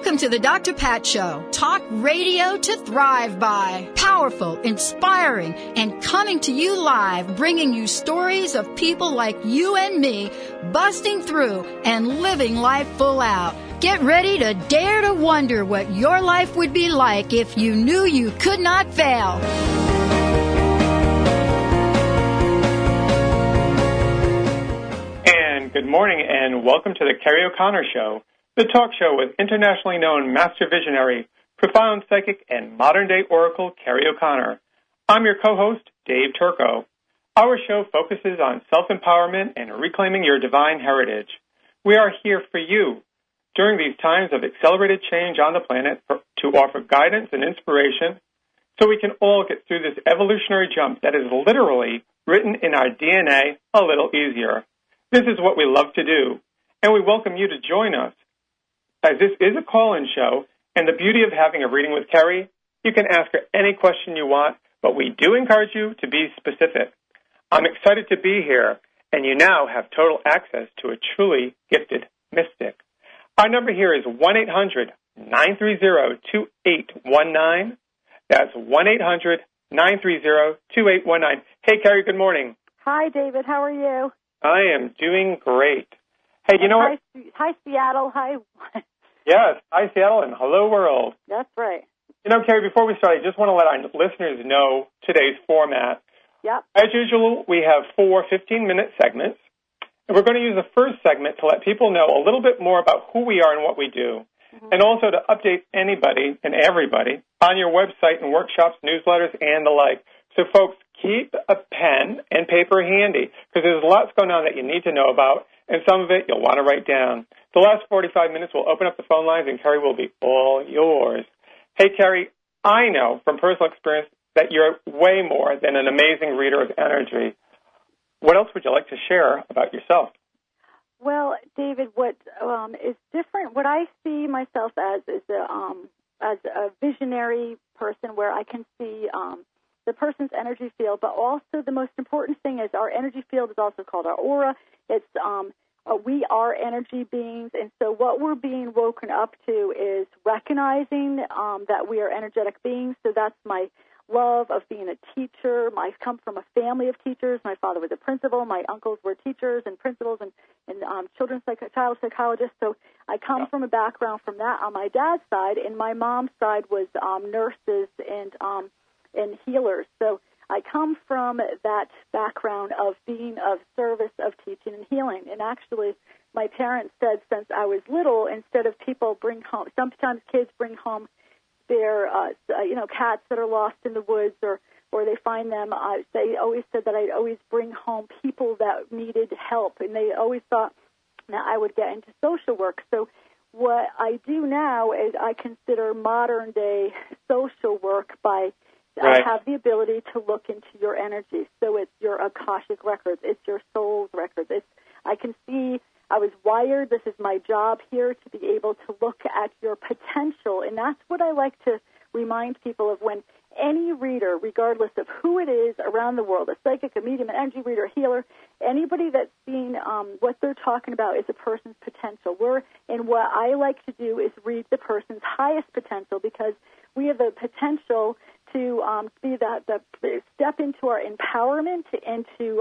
Welcome to the Dr. Pat Show. Talk radio to thrive by. Powerful, inspiring, and coming to you live, bringing you stories of people like you and me, busting through and living life full out. Get ready to dare to wonder what your life would be like if you knew you could not fail. And good morning, and welcome to the Carrie O'Connor Show, the talk show with internationally known master visionary, profound psychic, and modern-day oracle Carrie O'Connor. I'm your co-host, Dave Turco. Our show focuses on self-empowerment and reclaiming your divine heritage. We are here for you during these times of accelerated change on the planet to offer guidance and inspiration so we can all get through this evolutionary jump that is literally written in our DNA a little easier. This is what we love to do, and we welcome you to join us. As this is a call-in show, and the beauty of having a reading with Carrie, you can ask her any question you want, but we do encourage you to be specific. I'm excited to be here, and you now have total access to a truly gifted mystic. Our number here is 1-800-930-2819. That's 1-800-930-2819. Hey, Carrie, good morning. Hi, David. How are you? I am doing great. Hey, you know what? Hi, Seattle. Hi. Yes, hi, Seattle, and hello, world. That's right. You know, Carrie, before we start, I just want to let our listeners know today's format. Yep. As usual, we have 4 15-minute segments, and we're going to use the first segment to let people know a little bit more about who we are and what we do, and also to update anybody and everybody on your website and workshops, newsletters, and the like. So, folks, keep a pen and paper handy, because there's lots going on that you need to know about, and some of it you'll want to write down. The last 45 minutes, we'll open up the phone lines, and Carrie will be all yours. Hey, Carrie, I know from personal experience that you're way more than an amazing reader of energy. What else would you like to share about yourself? Well, David, what is different, what I see myself as is as a visionary person where I can see the person's energy field, but also the most important thing is our energy field is also called our aura. It's we are energy beings, and so what we're being woken up to is recognizing that we are energetic beings. So that's my love of being a teacher. I come from a family of teachers. My father was a principal. My uncles were teachers and principals and child psychologists. So I come from a background from that on my dad's side, and my mom's side was nurses and healers. So I come from that background of being of service, of teaching and healing. And actually, my parents said since I was little, instead of people bring home, sometimes kids bring home their, cats that are lost in the woods or they find them. They always said that I'd always bring home people that needed help, and they always thought that I would get into social work. So what I do now is I consider modern-day social work by I have the ability to look into your energy. So it's your Akashic records. It's your soul's records. I can see I was wired. This is my job here to be able to look at your potential. And that's what I like to remind people of when any reader, regardless of who it is around the world, a psychic, a medium, an energy reader, a healer, anybody that's seeing what they're talking about is a person's potential. And what I like to do is read the person's highest potential, because we have the potential to be the step into our empowerment and to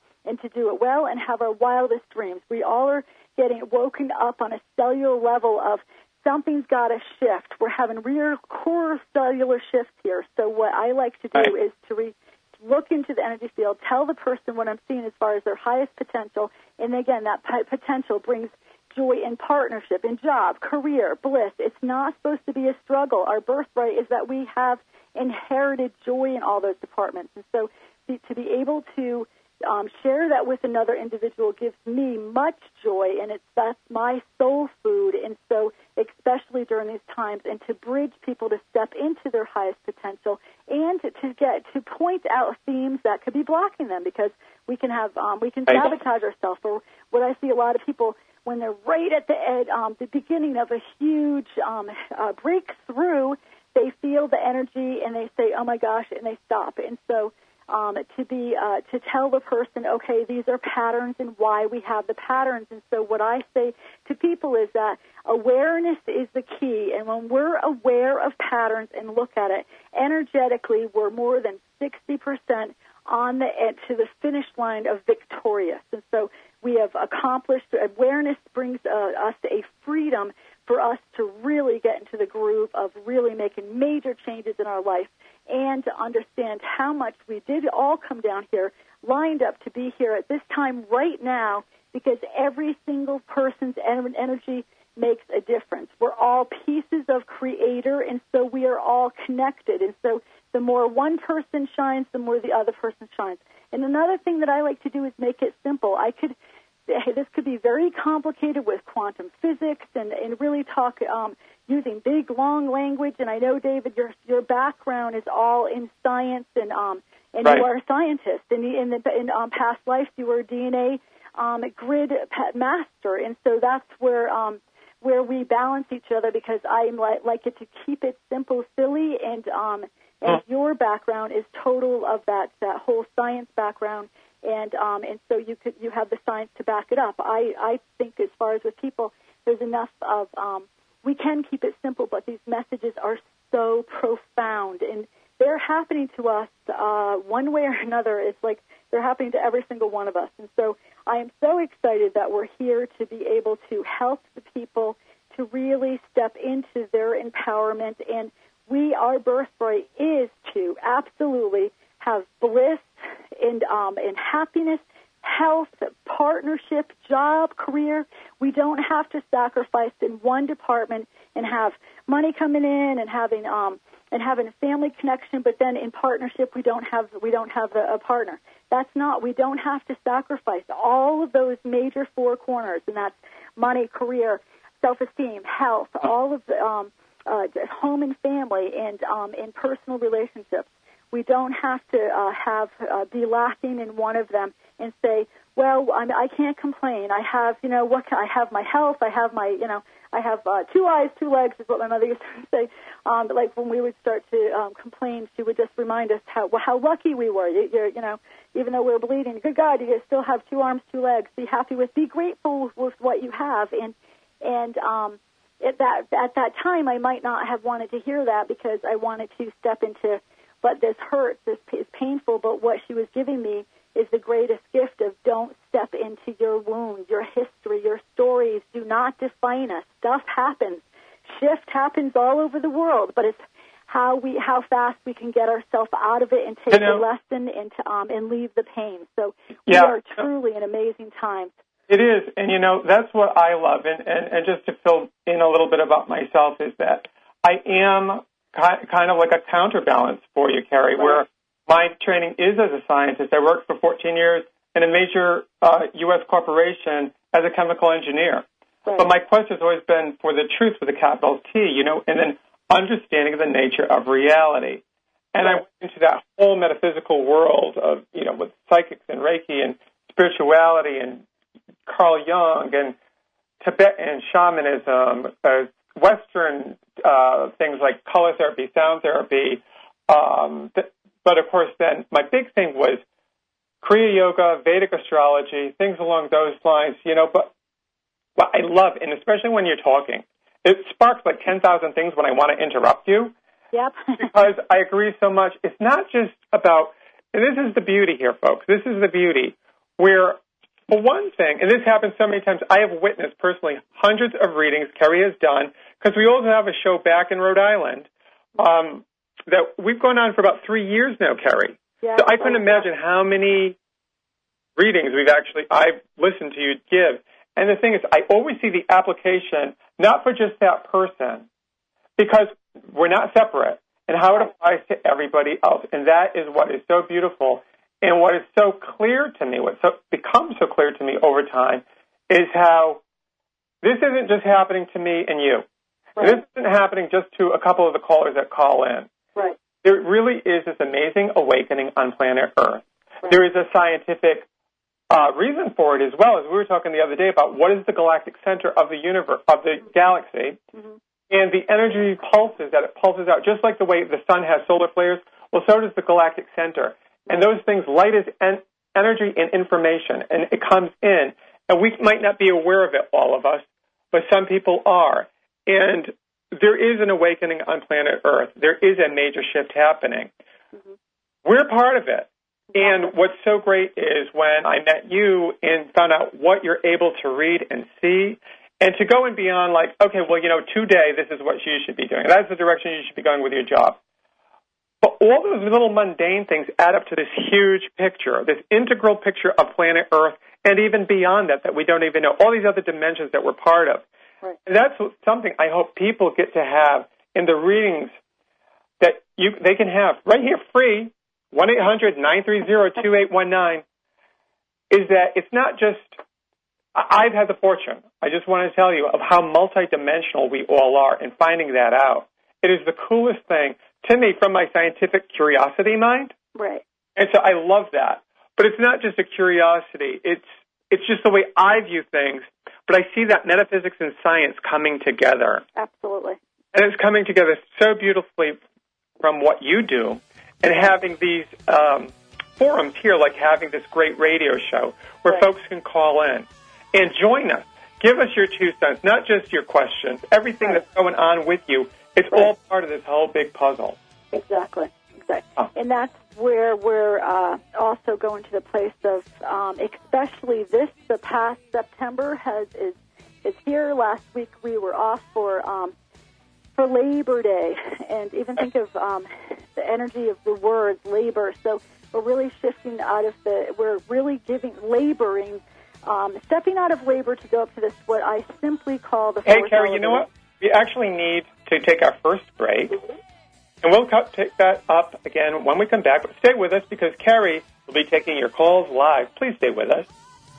do it well and have our wildest dreams. We all are getting woken up on a cellular level of something's got to shift. We're having real core cellular shifts here. So what I like to do is to look into the energy field, tell the person what I'm seeing as far as their highest potential, and again, that potential brings joy in partnership, in job, career, bliss. It's not supposed to be a struggle. Our birthright is that we have inherited joy in all those departments. And so to be able to share that with another individual gives me much joy, and that's my soul food. And so especially during these times, and to bridge people to step into their highest potential and to point out themes that could be blocking them, because we can sabotage ourselves. Or what I see a lot of people when they're right at the beginning of a huge breakthrough, they feel the energy and they say, oh my gosh, and they stop. And so to tell the person, okay, these are patterns and why we have the patterns. And so what I say to people is that awareness is the key. And when we're aware of patterns and look at it, energetically, we're more than 60% on the edge to the finish line of victorious. And so we have accomplished, awareness brings us a freedom for us to really get into the groove of really making major changes in our life and to understand how much we did all come down here, lined up to be here at this time right now, because every single person's energy makes a difference. We're all pieces of Creator, and so we are all connected. And so the more one person shines, the more the other person shines. And another thing that I like to do is make it simple. This could be very complicated with quantum physics and really talk using big, long language. And I know, David, your background is all in science, and right. You are a scientist. In past lives, you were a DNA grid master, and so that's where we balance each other, because I like it to keep it simple, silly, and your background is total of that whole science background. And so you have the science to back it up. I think as far as with people, there's enough of we can keep it simple, but these messages are so profound, and they're happening to us one way or another. It's like they're happening to every single one of us. And so I am so excited that we're here to be able to help the people to really step into their empowerment. And our birthright is to absolutely have bliss and happiness, health, partnership, job, career. We don't have to sacrifice in one department and have money coming in and having a family connection, but then in partnership we don't have a partner. That's not. We don't have to sacrifice all of those major four corners, and that's money, career, self-esteem, health, all of the home and family, and personal relationships. We don't have to be lacking in one of them and say, well, I can't complain. I have, I have my health. I have my, I have 2 eyes, 2 legs, is what my mother used to say. Like when we would start to complain, she would just remind us how lucky we were. Even though we were bleeding, good God, you still have 2 arms, 2 legs. Be happy with, be grateful with what you have. And at that time, I might not have wanted to hear that, because I wanted to step into, but this hurts, this is painful, but what she was giving me is the greatest gift of don't step into your wounds, your history, your stories. Do not define us. Stuff happens. Shift happens all over the world, but it's how fast we can get ourselves out of it and take the lesson and leave the pain. So we are truly in amazing times. It is, and that's what I love. And just to fill in a little bit about myself is that I am kind of like a counterbalance for you, Carrie, right. Where my training is as a scientist. I worked for 14 years in a major U.S. corporation as a chemical engineer. Right. But my quest has always been for the truth with a capital T, and then understanding the nature of reality. And right. I went into that whole metaphysical world of, with psychics and Reiki and spirituality and Carl Jung and Tibetan shamanism, Western things like color therapy, sound therapy. But, of course, then my big thing was Kriya Yoga, Vedic astrology, things along those lines, But what I love, and especially when you're talking, it sparks like 10,000 things when I want to interrupt you. Yep. Because I agree so much. It's not just about, and this is the beauty here, folks. This is the beauty where, for one thing, and this happens so many times, I have witnessed personally hundreds of readings Carrie has done, because we also have a show back in Rhode Island that we've gone on for about 3 years now, Carrie. Yeah, so I couldn't imagine how many readings I've listened to you give. And the thing is, I always see the application, not for just that person, because we're not separate, and how it applies to everybody else. And that is what is so beautiful. And what is so clear to me, becomes so clear to me over time, is how this isn't just happening to me and you. Right. This isn't happening just to a couple of the callers that call in. Right. There really is this amazing awakening on planet Earth. Right. There is a scientific reason for it as well, as we were talking the other day about what is the galactic center of the universe, of the galaxy, and the energy pulses that it pulses out, just like the way the sun has solar flares. Well, so does the galactic center. And those things, light is energy and information, and it comes in. And we might not be aware of it, all of us, but some people are. And there is an awakening on planet Earth. There is a major shift happening. Mm-hmm. We're part of it. And what's so great is when I met you and found out what you're able to read and see, and to go and beyond like, okay, well, today this is what you should be doing. That's the direction you should be going with your job. But all those little mundane things add up to this huge picture, this integral picture of planet Earth, and even beyond that we don't even know, all these other dimensions that we're part of. Right. And that's something I hope people get to have in the readings that they can have right here free, 1-800-930-2819, is that it's not just, I've had the fortune, I just want to tell you, of how multidimensional we all are and finding that out. It is the coolest thing to me from my scientific curiosity mind. Right. And so I love that. But it's not just a curiosity. It's just the way I view things. But I see that metaphysics and science coming together. Absolutely. And it's coming together so beautifully from what you do. And having these forums here, like having this great radio show where folks can call in and join us. Give us your 2 cents, not just your questions. Everything that's going on with you, it's all part of this whole big puzzle. Exactly. Oh. And that's where we're also going to the place of, especially the past September is here. Last week we were off for Labor Day, and even think of the energy of the words labor. So we're really shifting we're really laboring, stepping out of labor to go up to this, what I simply call the fourth Hey, Carrie, you know what? We actually need to take our first break. Mm-hmm. And we'll take that up again when we come back. But stay with us because Carrie will be taking your calls live. Please stay with us.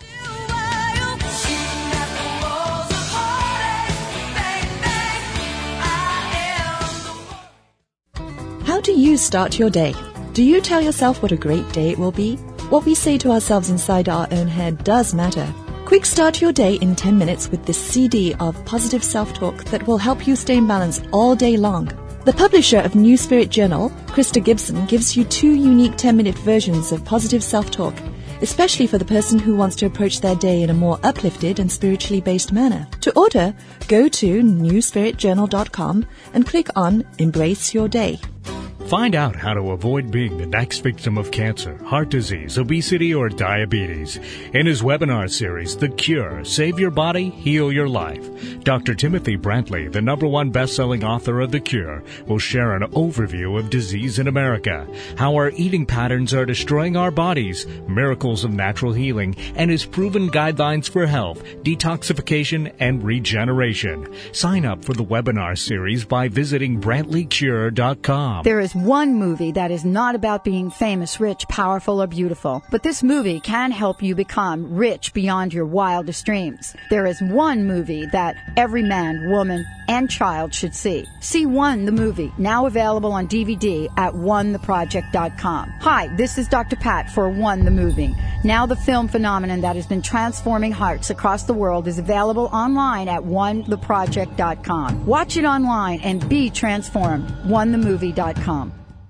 How do you start your day? Do you tell yourself what a great day it will be? What we say to ourselves inside our own head does matter. Quick start your day in 10 minutes with this CD of positive self-talk that will help you stay in balance all day long. The publisher of New Spirit Journal, Krista Gibson, gives you 2 unique 10-minute versions of positive self-talk, especially for the person who wants to approach their day in a more uplifted and spiritually based manner. To order, go to newspiritjournal.com and click on Embrace Your Day. Find out how to avoid being the next victim of cancer, heart disease, obesity, or diabetes. In his webinar series, The Cure, Save Your Body, Heal Your Life, Dr. Timothy Brantley, the #1 best-selling author of The Cure, will share an overview of disease in America, how our eating patterns are destroying our bodies, miracles of natural healing, and his proven guidelines for health, detoxification, and regeneration. Sign up for the webinar series by visiting BrantleyCure.com. There is one movie that is not about being famous, rich, powerful, or beautiful, but this movie can help you become rich beyond your wildest dreams. There is one movie that every man, woman, and child should see. See One, the movie, now available on DVD at onetheproject.com. Hi, this is Dr. Pat for One, the movie. Now the film phenomenon that has been transforming hearts across the world is available online at onetheproject.com. Watch it online and be transformed. onethemovie.com.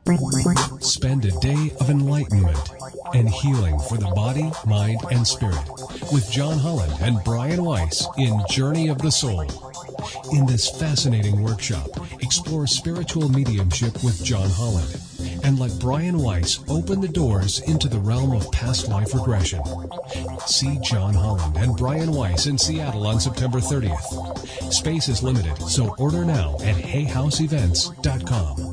Spend a day of enlightenment and healing for the body, mind, and spirit with John Holland and Brian Weiss in Journey of the Soul. In this fascinating workshop, explore spiritual mediumship with John Holland and let Brian Weiss open the doors into the realm of past life regression. See John Holland and Brian Weiss in Seattle on September 30th. Space is limited, so order now at hayhouseevents.com.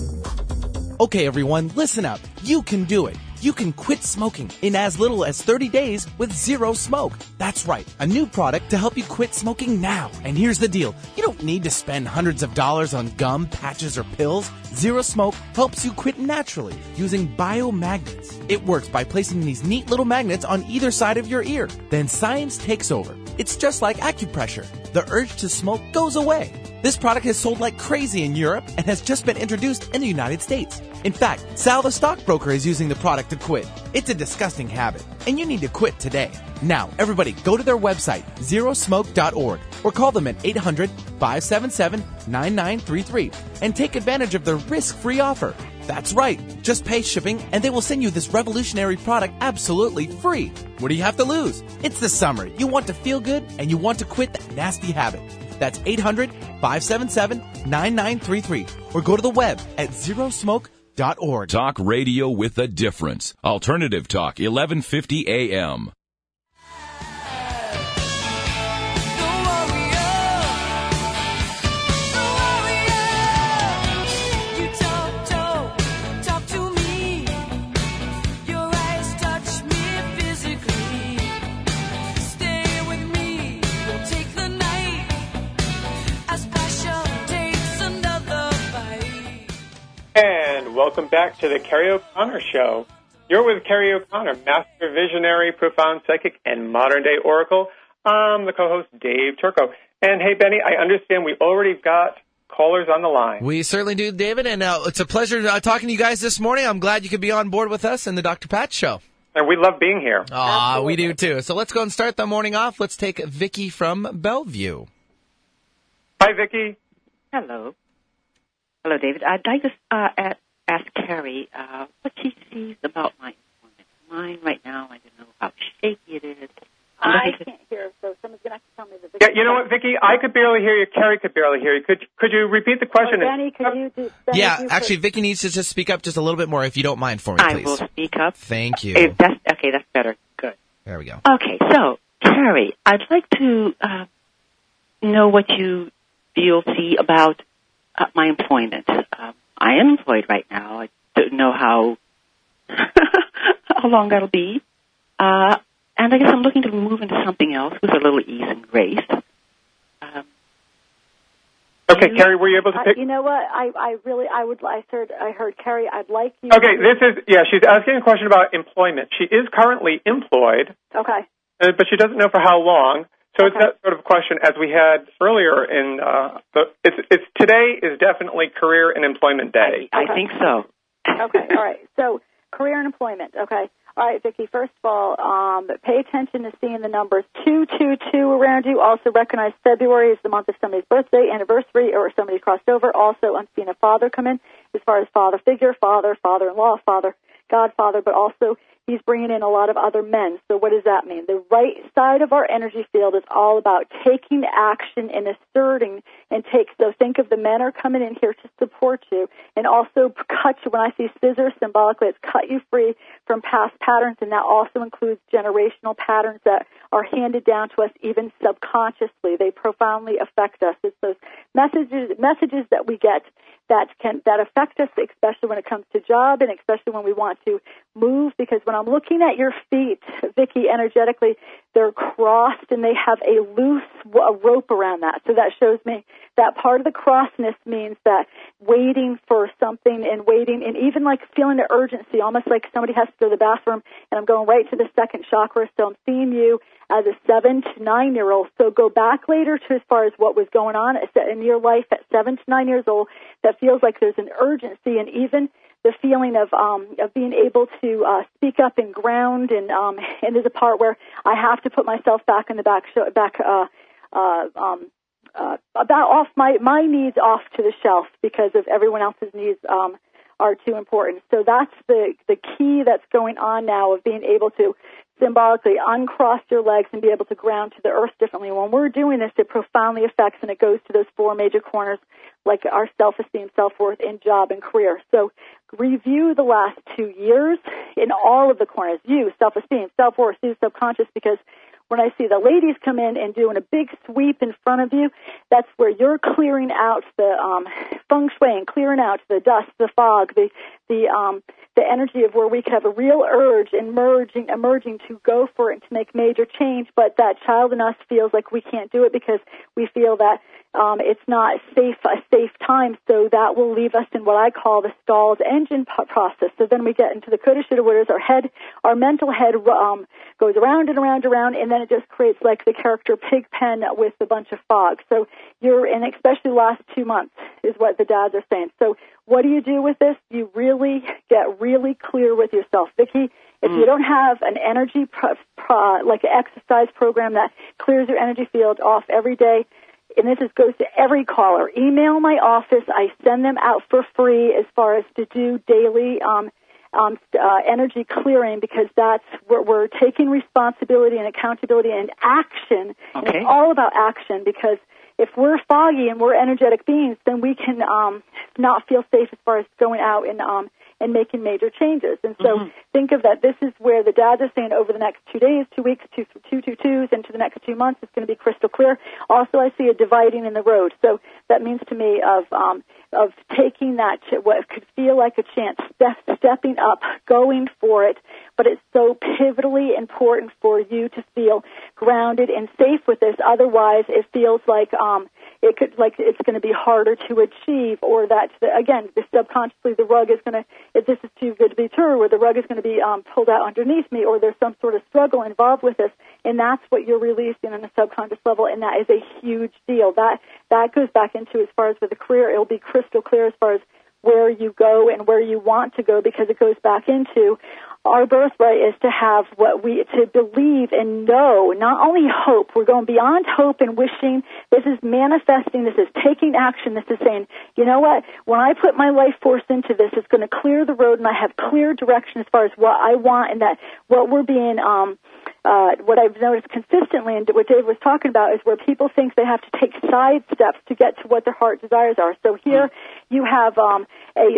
Okay, everyone, listen up. You can do it. You can quit smoking in as little as 30 days with Zero Smoke. That's right, a new product to help you quit smoking now. And here's the deal. You don't need to spend hundreds of dollars on gum, patches, or pills. Zero Smoke helps you quit naturally using biomagnets. It works by placing these neat little magnets on either side of your ear. Then science takes over. It's just like acupressure. The urge to smoke goes away. This product has sold like crazy in Europe and has just been introduced in the United States. In fact, Sal the stockbroker is using the product to quit. It's a disgusting habit, and you need to quit today. Now, everybody, go to their website, zerosmoke.org, or call them at 800-577-9933 and take advantage of their risk-free offer. That's right. Just pay shipping, and they will send you this revolutionary product absolutely free. What do you have to lose? It's the summer. You want to feel good, and you want to quit that nasty habit. That's 800-577-9933. Or go to the web at zerosmoke.org. Talk radio with a difference. Alternative Talk, 1150 AM. And welcome back to the Kerry O'Connor Show. You're with Kerry O'Connor, Master Visionary, Profound Psychic, and Modern Day Oracle. I'm the co-host, Dave Turco. And hey, Benny, I understand we already got callers on the line. We certainly do, David, and it's a pleasure talking to you guys this morning. I'm glad you could be on board with us in the Dr. Pat Show. And we love being here. We do too. So let's go and start the morning off. Let's take Vicky from Bellevue. Hi, Vicky. Hello. Hello, David. I'd like to ask Carrie what she sees about my employment. Mine right now, I don't know how shaky it is. I can't hear, so someone's going to have to tell me the Yeah, you know what, Vicky? I could barely hear you. Carrie could barely hear you. Could you repeat the question? Benny, could you do... Yeah, actually, Vicky needs to just speak up just a little bit more, if you don't mind, for me, please. I will speak up. Thank you. That's better. Good. There we go. Okay, so, Carrie, I'd like to know what you see about my employment. I am employed right now. I don't know how long that'll be. And I guess I'm looking to move into something else with a little ease and grace. Okay, Carrie, were you able to pick? You know what? I heard Carrie. I'd like you. Okay, she's asking a question about employment. She is currently employed. Okay. But she doesn't know for how long. So it's that sort of question as we had earlier in today is definitely Career and Employment Day. I think so. Okay, all right. So career and employment. Okay. All right, Vicki, first of all, pay attention to seeing the numbers 222 around you. Also recognize February is the month of somebody's birthday, anniversary, or somebody crossed over. Also, I'm seeing a father come in as far as father figure, father-in-law, father, godfather, but also he's bringing in a lot of other men. So what does that mean? The right side of our energy field is all about taking action and asserting so think of the men are coming in here to support you and also cut you. When I see scissors, symbolically, it's cut you free from past patterns, and that also includes generational patterns that are handed down to us even subconsciously. They profoundly affect us. It's those messages that we get that affect us, especially when it comes to job and especially when we want to move, because when I'm looking at your feet, Vicki, energetically, they're crossed and they have a loose rope around that. So that shows me that part of the crossness means that waiting for something and even like feeling the urgency, almost like somebody has to go to the bathroom and I'm going right to the second chakra. So I'm seeing you as a 7 to 9-year-old. So go back later to as far as what was going on in your life at 7 to 9 years old. That feels like there's an urgency, and even the feeling of being able to speak up and ground, and there's a part where I have to put myself back in the about off my needs off to the shelf because of everyone else's needs are too important. So that's the key that's going on now of being able to symbolically uncross your legs and be able to ground to the earth differently. When we're doing this, it profoundly affects, and it goes to those 4 major corners, like our self-esteem, self-worth, and job and career. So review the last 2 years in all of the corners. You, self-esteem, self-worth, you, subconscious, because when I see the ladies come in and doing a big sweep in front of you, that's where you're clearing out the feng shui and clearing out the dust, the fog, the energy of where we could have a real urge emerging to go for it and to make major change, but that child in us feels like we can't do it because we feel that it's not a safe time, so that will leave us in what I call the stalled engine process. So then we get into the coulda, shoulda, wouldas. Our mental head goes around and around and around, and then it just creates like the character Pigpen with a bunch of fog. So and especially the last 2 months is what the dads are saying. So what do you do with this? You really get really clear with yourself. Vicki, if you don't have an energy like an exercise program that clears your energy field off every day, and this goes to every caller, email my office. I send them out for free as far as to do daily energy clearing, because that's where we're taking responsibility and accountability and action. Okay. And it's all about action, because if we're foggy and we're energetic beings, then we can not feel safe as far as going out and making major changes. And so think of that. This is where the dads are saying over the next 2 days, 2 weeks, 2 into the next 2 months, it's going to be crystal clear. Also, I see a dividing in the road. So that means to me of taking that, what could feel like a chance, stepping up, going for it. But it's so pivotally important for you to feel grounded and safe with this. Otherwise, it feels like it's going to be harder to achieve, or that, again, subconsciously the rug is going to, if this is too good to be true, or the rug is going to be pulled out underneath me, or there's some sort of struggle involved with this, and that's what you're releasing on a subconscious level, and that is a huge deal. That goes back into, as far as with the career, it'll be crystal clear as far as where you go and where you want to go, because it goes back into our birthright is to believe and know, not only hope. We're going beyond hope and wishing. This is manifesting. This is taking action. This is saying, you know what? When I put my life force into this, it's going to clear the road, and I have clear direction as far as what I want, and that what we're being, what I've noticed consistently, and what Dave was talking about, is where people think they have to take side steps to get to what their heart desires are. So here you have a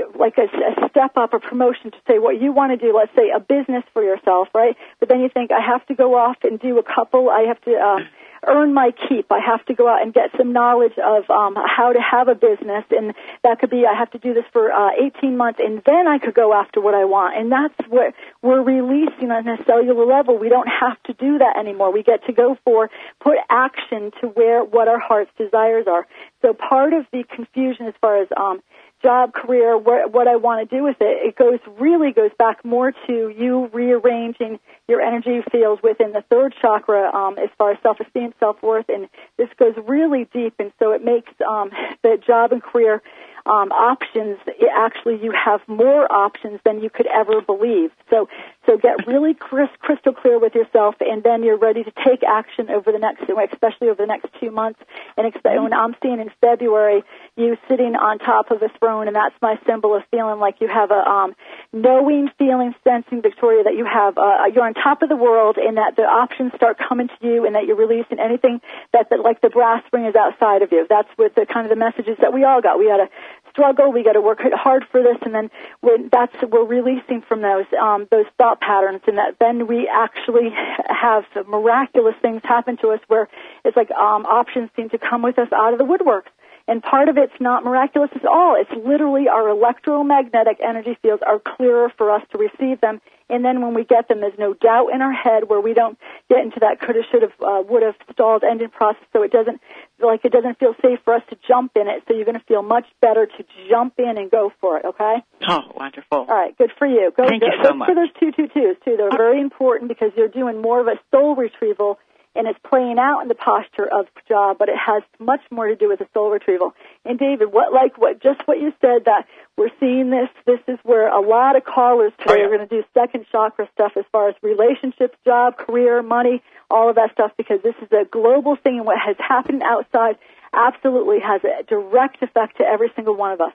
step up, a promotion to say what you want to do. Let's say a business for yourself, right? But then you think, I have to go off and do a couple. I have to earn my keep. I have to go out and get some knowledge of how to have a business, and that could be, I have to do this for 18 months, and then I could go after what I want. And that's what we're releasing on a cellular level. We don't have to do that anymore. We get to put action to what our heart's desires are. So part of the confusion as far as job, career, what I want to do with it, really goes back more to you rearranging your energy fields within the third chakra as far as self-esteem, self-worth, and this goes really deep, and so it makes the job and career options, actually you have more options than you could ever believe. So get really crystal clear with yourself, and then you're ready to take action over the next, especially over the next 2 months. And when I'm seeing in February you sitting on top of a throne, and that's my symbol of feeling like you have a knowing, feeling, sensing, Victoria, that you have you're on top of the world, and that the options start coming to you, and that you're releasing anything that like the brass ring is outside of you. That's what the kind of the messages that we all got. We got to struggle, we got to work hard for this, and then we're releasing from those thought patterns, and that then we actually have miraculous things happen to us, where it's like options seem to come with us out of the woodwork. And part of it's not miraculous at all. It's literally our electromagnetic energy fields are clearer for us to receive them. And then when we get them, there's no doubt in our head where we don't get into that coulda, shoulda, woulda, stalled ending process. So it doesn't feel safe for us to jump in it. So you're going to feel much better to jump in and go for it. Okay? Oh, wonderful! All right, good for you. Thank you so much. Look for those 222s too. They're very important, because you're doing more of a soul retrieval. And it's playing out in the posture of job, but it has much more to do with the soul retrieval. And David, what you said, that we're seeing this is where a lot of callers today are going to do second chakra stuff as far as relationships, job, career, money, all of that stuff, because this is a global thing, and what has happened outside absolutely has a direct effect to every single one of us.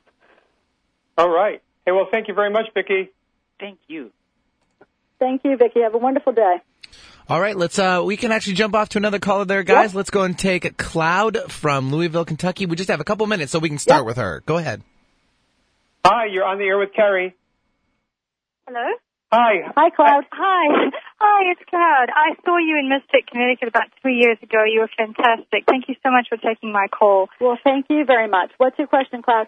All right. Hey, well, thank you very much, Vicki. Thank you. Thank you, Vicki. Have a wonderful day. All right, we can actually jump off to another caller there, guys. Yep. Let's go and take Cloud from Louisville, Kentucky. We just have a couple minutes, so we can start with her. Go ahead. Hi, you're on the air with Carrie. Hello? Hi. Hi, Cloud. Hi, it's Cloud. I saw you in Mystic, Connecticut about 3 years ago. You were fantastic. Thank you so much for taking my call. Well, thank you very much. What's your question, Cloud?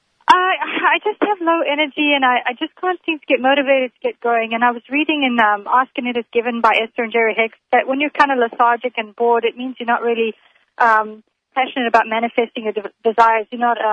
I just have low energy, and I just can't seem to get motivated to get going. And I was reading in Ask and It Is Given by Esther and Jerry Hicks that when you're kind of lethargic and bored, it means you're not really passionate about manifesting your desires. You're not.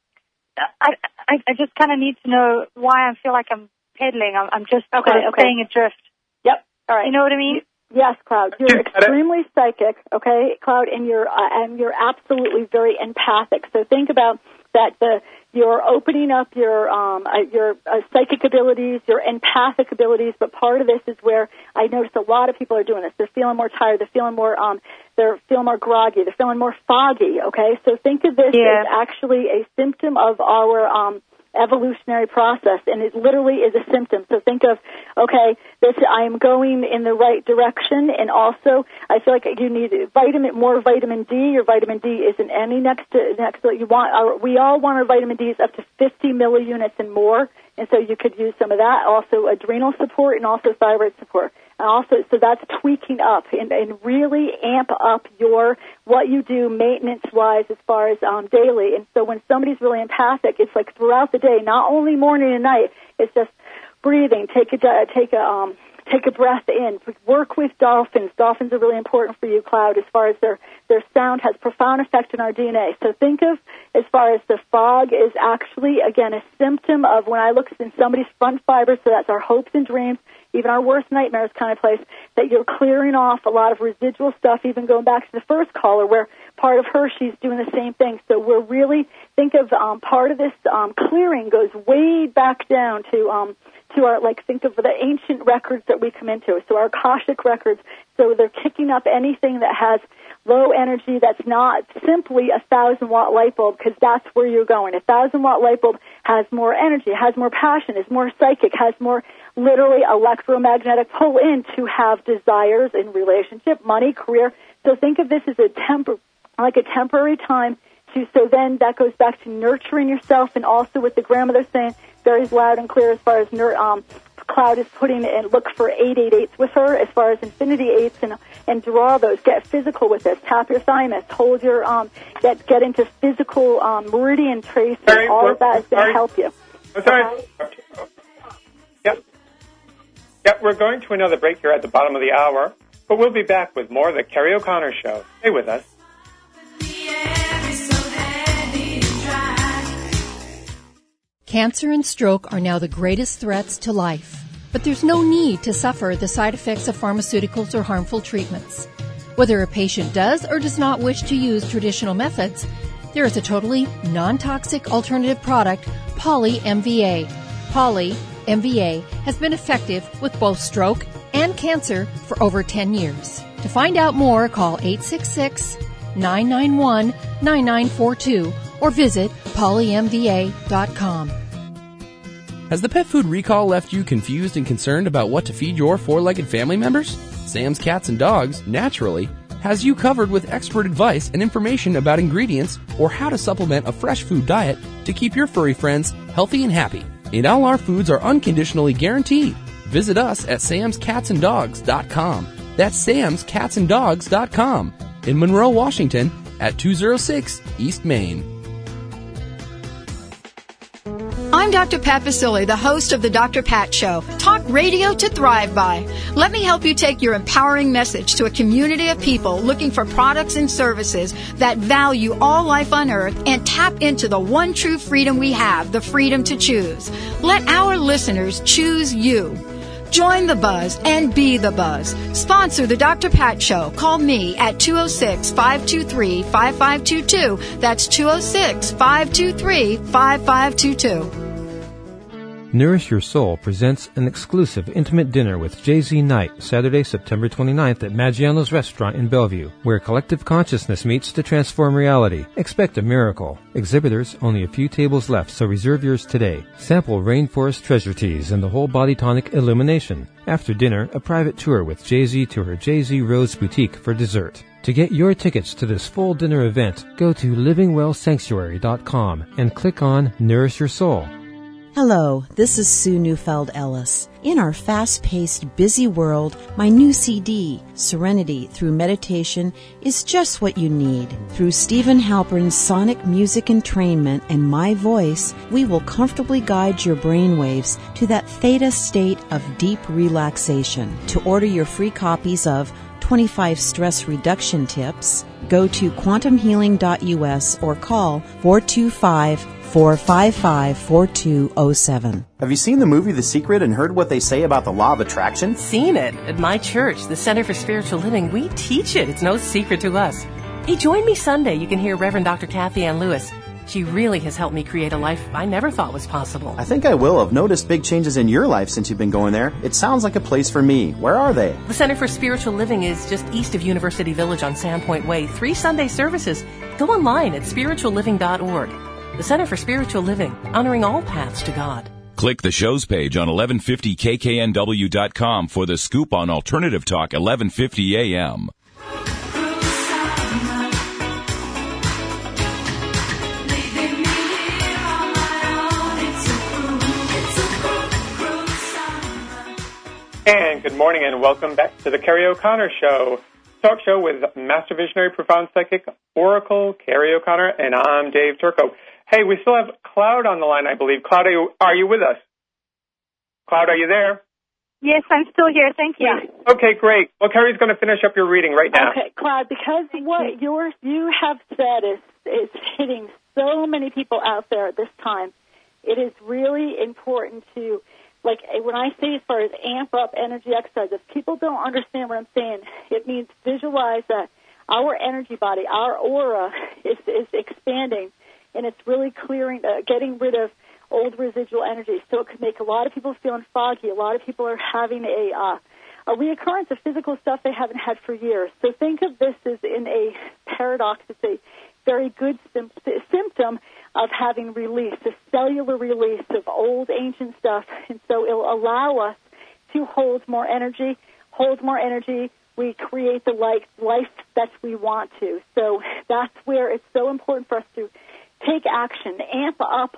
I just kind of need to know why I feel like I'm pedaling. I'm just staying adrift. Yep. All right. You know what I mean? Yes, Cloud. You're extremely psychic, okay, Cloud, and you're absolutely very empathic. So think about that you're opening up your psychic abilities, your empathic abilities, but part of this is where I notice a lot of people are doing this. They're feeling more tired. They're feeling more groggy. They're feeling more foggy, okay? So think of this as actually a symptom of our evolutionary process, and it literally is a symptom. So think of, okay, I'm going in the right direction, and also I feel like you need more vitamin D. Your vitamin D isn't any next. You want we all want our vitamin Ds up to 50 milliunits and more, and so you could use some of that. Also adrenal support and also thyroid support. And also, so that's tweaking up and really amp up what you do maintenance-wise as far as daily. And so when somebody's really empathic, it's like throughout the day, not only morning and night. It's just breathing. Take a breath in. Work with dolphins. Dolphins are really important for you, Cloud, as far as their sound has profound effect in our DNA. So think of, as far as the fog is actually, again, a symptom of when I look in somebody's front fibers, so that's our hopes and dreams, even our worst nightmares kind of place, that you're clearing off a lot of residual stuff, even going back to the first caller where part of her, she's doing the same thing. So we're really, think of part of this clearing goes way back down to our, think of the ancient records that we come into, so our Akashic records. So they're kicking up anything that has low energy that's not simply a 1,000-watt light bulb, because that's where you're going. A 1,000-watt light bulb has more energy, has more passion, is more psychic, has more literally electromagnetic pull in to have desires in relationship, money, career. So think of this as a temporary time so then that goes back to nurturing yourself, and also with the grandmother saying very loud and clear as far as Cloud is putting in, look for 888s with her as far as infinity 8s and draw those. Get physical with this. Tap your thymus. Hold your, get into physical meridian tracing. All of that is going to help you. Yep, we're going to another break here at the bottom of the hour, but we'll be back with more of the Carrie O'Connor Show. Stay with us. Cancer and stroke are now the greatest threats to life, but there's no need to suffer the side effects of pharmaceuticals or harmful treatments. Whether a patient does or does not wish to use traditional methods, there is a totally non-toxic alternative product, Poly-MVA. Poly-MVA has been effective with both stroke and cancer for over 10 years. To find out more, call 866-991-9942 or visit polymva.com. Has the pet food recall left you confused and concerned about what to feed your four-legged family members? Sam's Cats and Dogs, naturally, has you covered with expert advice and information about ingredients or how to supplement a fresh food diet to keep your furry friends healthy and happy. And all our foods are unconditionally guaranteed. Visit us at samscatsanddogs.com. That's samscatsanddogs.com in Monroe, Washington at 206 East Main. I'm Dr. Pat Basile, the host of the Dr. Pat Show, talk radio to thrive by. Let me help you take your empowering message to a community of people looking for products and services that value all life on earth and tap into the one true freedom we have, the freedom to choose. Let our listeners choose you. Join the buzz and be the buzz. Sponsor the Dr. Pat Show. Call me at 206-523-5522. That's 206-523-5522. Nourish Your Soul presents an exclusive intimate dinner with Jay-Z Knight, Saturday, September 29th at Maggiano's Restaurant in Bellevue, where collective consciousness meets to transform reality. Expect a miracle. Exhibitors, only a few tables left, so reserve yours today. Sample Rainforest Treasure Teas and the Whole Body Tonic Illumination. After dinner, a private tour with Jay-Z to her Jay-Z Rose Boutique for dessert. To get your tickets to this full dinner event, go to livingwellsanctuary.com and click on Nourish Your Soul. Hello, this is Sue Neufeld Ellis. In our fast-paced, busy world, my new CD, Serenity Through Meditation, is just what you need. Through Stephen Halpern's sonic music entrainment and my voice, we will comfortably guide your brainwaves to that theta state of deep relaxation. To order your free copies of 25 Stress Reduction Tips, go to quantumhealing.us or call 425-455-4207. Have you seen the movie The Secret and heard what they say about the law of attraction? Seen it. At my church, the Center for Spiritual Living, we teach it. It's no secret to us. Hey, join me Sunday. You can hear Reverend Dr. Kathy Ann Lewis. She really has helped me create a life I never thought was possible. I think I will have noticed big changes in your life since you've been going there. It sounds like a place for me. Where are they? The Center for Spiritual Living is just east of University Village on Sandpoint Way. 3 Sunday services. Go online at spiritualliving.org. The Center for Spiritual Living, honoring all paths to God. Click the show's page on 1150kknw.com for the scoop on Alternative Talk 1150 AM. And good morning and welcome back to the Carrie O'Connor Show, talk show with Master Visionary, Profound Psychic, Oracle, Carrie O'Connor, and I'm Dave Turco. Hey, we still have Cloud on the line, I believe. Cloud, are you with us? Cloud, are you there? Yes, I'm still here. Thank you. Okay, great. Well, Carrie's going to finish up your reading right now. Okay, Cloud, because what you have said is hitting so many people out there at this time, it is really important to, like when I say as far as amp up energy exercise, if people don't understand what I'm saying, it means visualize that our energy body, our aura is expanding, and it's really clearing, getting rid of old residual energy. So it could make a lot of people feeling foggy. A lot of people are having a reoccurrence of physical stuff they haven't had for years. So think of this as in a paradox. It's a very good symptom of having release, a cellular release of old ancient stuff. And so it'll allow us to hold more energy. We create the life that we want to. So that's where it's so important for us to take action, amp up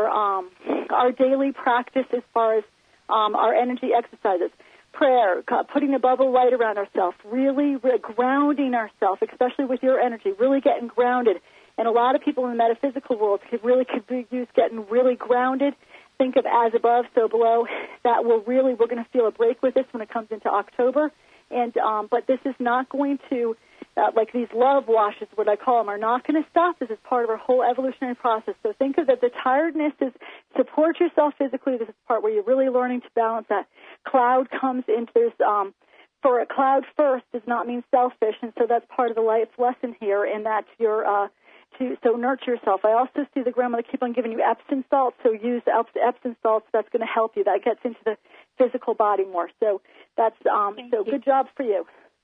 our daily practice as far as our energy exercises. Prayer, putting a bubble light around ourselves, really grounding ourselves, especially with your energy, really getting grounded. And a lot of people in the metaphysical world could use getting really grounded. Think of as above, so below. That we're going to feel a break with this when it comes into October. And but this is not going to, like these love washes, what I call them, are not going to stop. This is part of our whole evolutionary process. So think of that the tiredness is support yourself physically. This is the part where you're really learning to balance that. Cloud comes into this, for a cloud first does not mean selfish, and so that's part of the life lesson here, in that you're, so nurture yourself. I also see the grandmother keep on giving you Epsom salts, so use Epsom salts. That's going to help you. That gets into the physical body more. So that's, good job for you.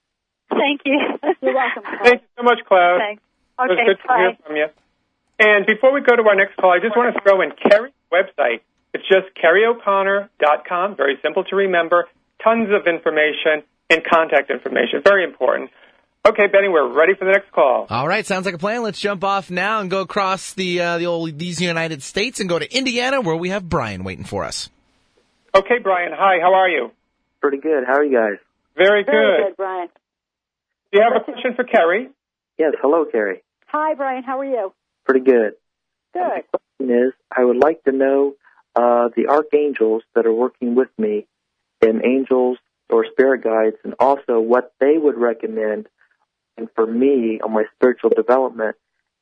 Thank you. You're welcome. Thank you so much, Cloud. Thanks. Okay, it was good to bye. hear from you. And before we go to our next call, I just want to throw in Carrie's website. It's just carrieoconnor.com. Very simple to remember. Tons of information and contact information. Very important. Okay, Benny, we're ready for the next call. All right, sounds like a plan. Let's jump off now and go across these United States and go to Indiana, where we have Brian waiting for us. Okay, Brian. Hi, how are you? Pretty good. How are you guys? Very good. Very good, Brian. Do you have a question for Carrie? Yes. Hello, Carrie. Hi, Brian. How are you? Pretty good. Good. My question is, I would like to know the archangels that are working with me, and angels or spirit guides, and also what they would recommend and for me on my spiritual development,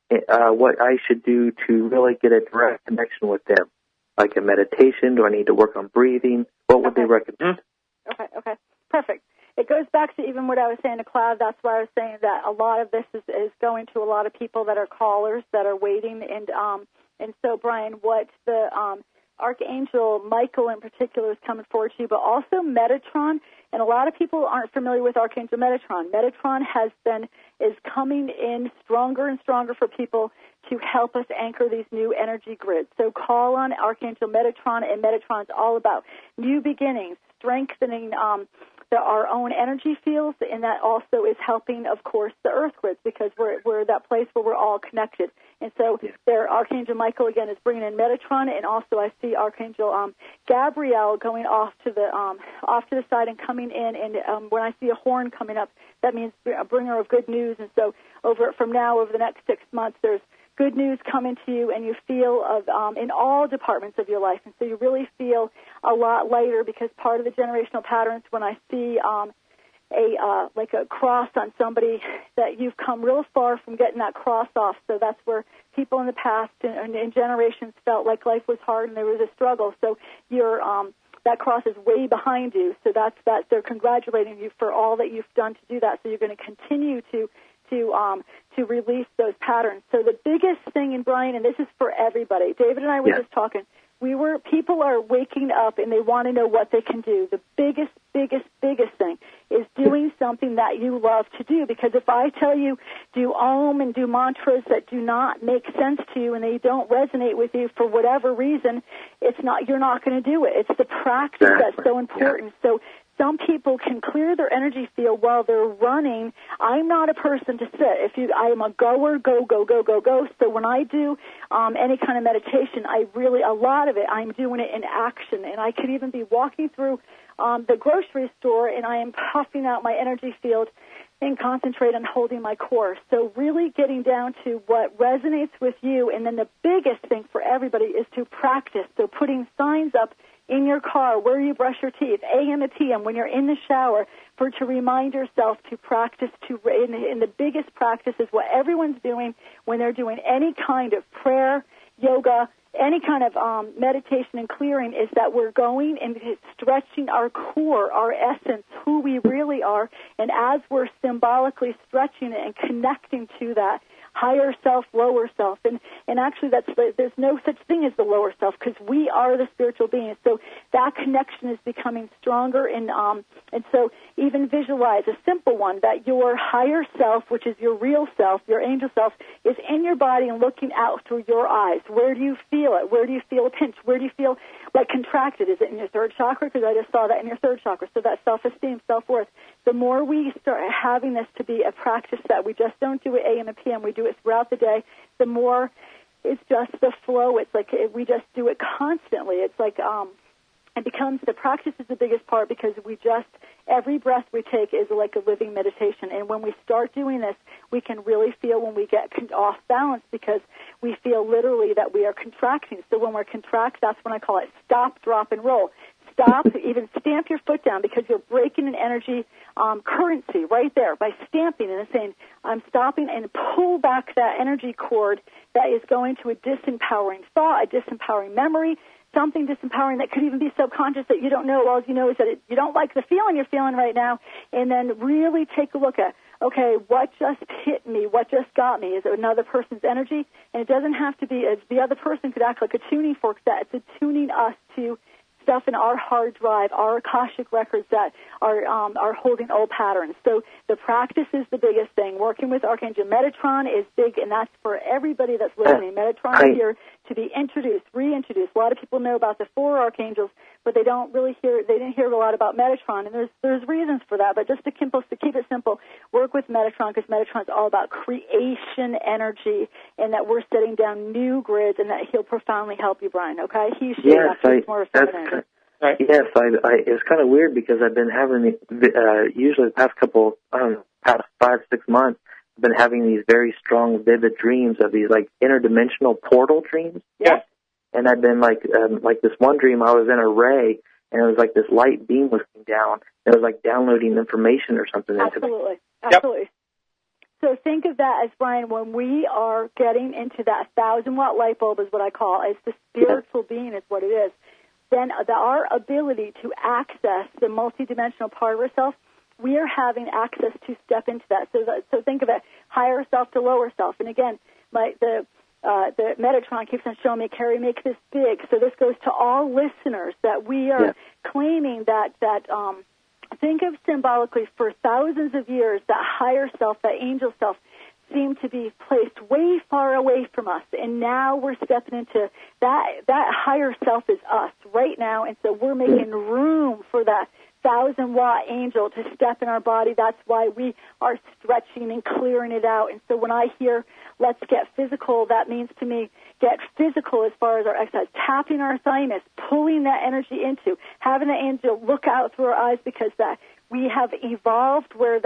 what I should do to really get a direct connection with them, like a meditation. Do I need to work on breathing? What would they recommend? Okay, perfect. It goes back to even what I was saying to Cloud. That's why I was saying that a lot of this is going to a lot of people that are callers that are waiting. And so, Brian, what the Archangel Michael in particular is coming forward to you, but also Metatron. And a lot of people aren't familiar with Archangel Metatron. Metatron is coming in stronger and stronger for people to help us anchor these new energy grids. So call on Archangel Metatron, and Metatron's all about new beginnings, strengthening our own energy fields, and that also is helping, of course, the earth grids, because we're that place where we're all connected. And so there, Archangel Michael, again, is bringing in Metatron, and also I see Archangel Gabriel going off to the side and coming in, and when I see a horn coming up, that means a bringer of good news. And so over the next 6 months, there's good news coming to you, and you feel in all departments of your life. And so you really feel a lot lighter, because part of the generational patterns, when I see like a cross on somebody, that you've come real far from getting that cross off. So that's where people in the past and in generations felt like life was hard and there was a struggle. So that cross is way behind you. So that's they're congratulating you for all that you've done to do that. So you're going to continue to to release those patterns. So the biggest thing in Brian, and this is for everybody, David and I were just talking, people are waking up and they want to know what they can do. The biggest thing is doing something that you love to do, because if I tell you do Om and do mantras that do not make sense to you and they don't resonate with you for whatever reason, you're not going to do it. It's the practice that's so important. So some people can clear their energy field while they're running. I'm not a person to sit. I am a goer, go. So when I do any kind of meditation, a lot of it, I'm doing it in action. And I could even be walking through the grocery store and I am puffing out my energy field and concentrate on holding my core. So really getting down to what resonates with you. And then the biggest thing for everybody is to practice. So putting signs up in your car, where you brush your teeth, AM to PM, when you're in the shower, to remind yourself to practice. And the biggest practice is what everyone's doing when they're doing any kind of prayer, yoga, any kind of meditation and clearing, is that we're going and stretching our core, our essence, who we really are. And as we're symbolically stretching it and connecting to that higher self, lower self, and actually there's no such thing as the lower self, because we are the spiritual beings. So that connection is becoming stronger, and so even visualize a simple one, that your higher self, which is your real self, your angel self, is in your body and looking out through your eyes. Where do you feel it? Where do you feel a pinch? Where do you feel like contracted? Is it in your third chakra? Because I just saw that in your third chakra. So that self-esteem, self-worth. The more we start having this to be a practice that we just don't do it AM and PM, we do it throughout the day, the more it's just the flow. It's like we just do it constantly. It's like it becomes, the practice is the biggest part, because every breath we take is like a living meditation. And when we start doing this, we can really feel when we get off balance, because we feel literally that we are contracting. So when we're contract, that's when I call it stop, drop, and roll. Stop, even stamp your foot down, because you're breaking an energy currency right there by stamping and saying, I'm stopping, and pull back that energy cord that is going to a disempowering thought, a disempowering memory, something disempowering that could even be subconscious that you don't know. All you know is that you don't like the feeling you're feeling right now, and then really take a look at, okay, what just hit me? What just got me? Is it another person's energy? And it doesn't have to be, the other person could act like a tuning fork set. It's attuning us to stuff in our hard drive, our Akashic records that are holding old patterns. So the practice is the biggest thing. Working with Archangel Metatron is big, and that's for everybody that's listening. Metatron is here to be introduced, reintroduced. A lot of people know about the 4 archangels, but they didn't hear a lot about Metatron, and there's reasons for that. But just to keep it simple, work with Metatron, because Metatron is all about creation energy, and that we're setting down new grids, and that he'll profoundly help you, Brian. Okay? He's more feminine. Yes, it's kind of weird, because I've been having usually the past 5-6 months, I've been having these very strong, vivid dreams of these like interdimensional portal dreams. Yeah. And I've been like this one dream, I was in a ray, and it was like this light beam was coming down. It was like downloading information or something. Absolutely. Absolutely. So think of that as, Brian, when we are getting into that 1,000-watt light bulb is what I call it. It's the spiritual being is what it is. Then our ability to access the multidimensional part of ourselves, we are having access to step into that. So think of it, higher self to lower self. And again, the Metatron keeps on showing me, Carrie, make this big. So this goes to all listeners, that we are claiming that think of symbolically, for thousands of years, that higher self, that angel self, seemed to be placed way far away from us, and now we're stepping into that higher self is us right now, and so we're making room for that 1,000-watt angel to step in our body. That's why we are stretching and clearing it out. And so when I hear let's get physical, that means to me get physical as far as our exercise, tapping our thymus, pulling that energy into, having the angel look out through our eyes, because that we have evolved where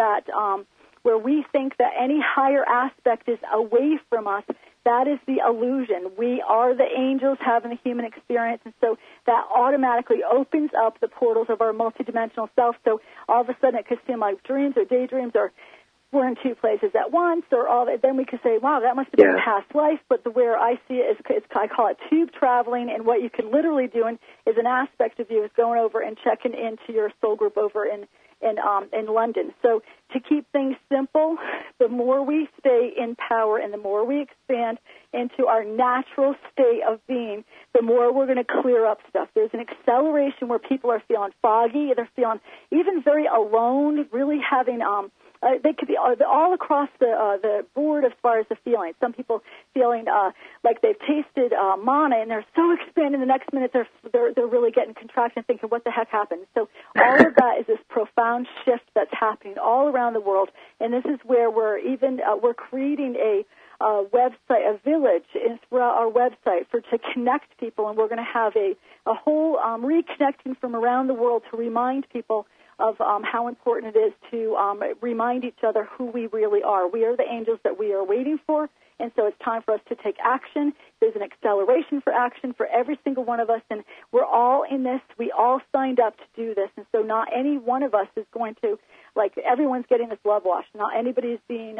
we think that any higher aspect is away from us. That is the illusion. We are the angels having a human experience, and so that automatically opens up the portals of our multidimensional self. So all of a sudden it could seem like dreams or daydreams, or we're in 2 places at once, or all that. Then we could say, wow, that must have been a past life. But where I see it is I call it tube traveling, and what you can literally do is an aspect of you is going over and checking into your soul group over in in London. So to keep things simple, the more we stay in power and the more we expand into our natural state of being, the more we're going to clear up stuff. There's an acceleration where people are feeling foggy, they're feeling even very alone, really having they could be all across the board as far as the feeling. Some people feeling like they've tasted mana and they're so expanded. The next minute they're really getting contracted, thinking, "What the heck happened?" So all of that is this profound shift that's happening all around the world, and this is where we're creating a website, a village throughout our website to connect people, and we're going to have a whole reconnecting from around the world to remind people of how important it is to remind each other who we really are. We are the angels that we are waiting for, and so it's time for us to take action. There's an acceleration for action for every single one of us, and we're all in this. We all signed up to do this, and so not any one of us is going to, everyone's getting this love wash. Not anybody's being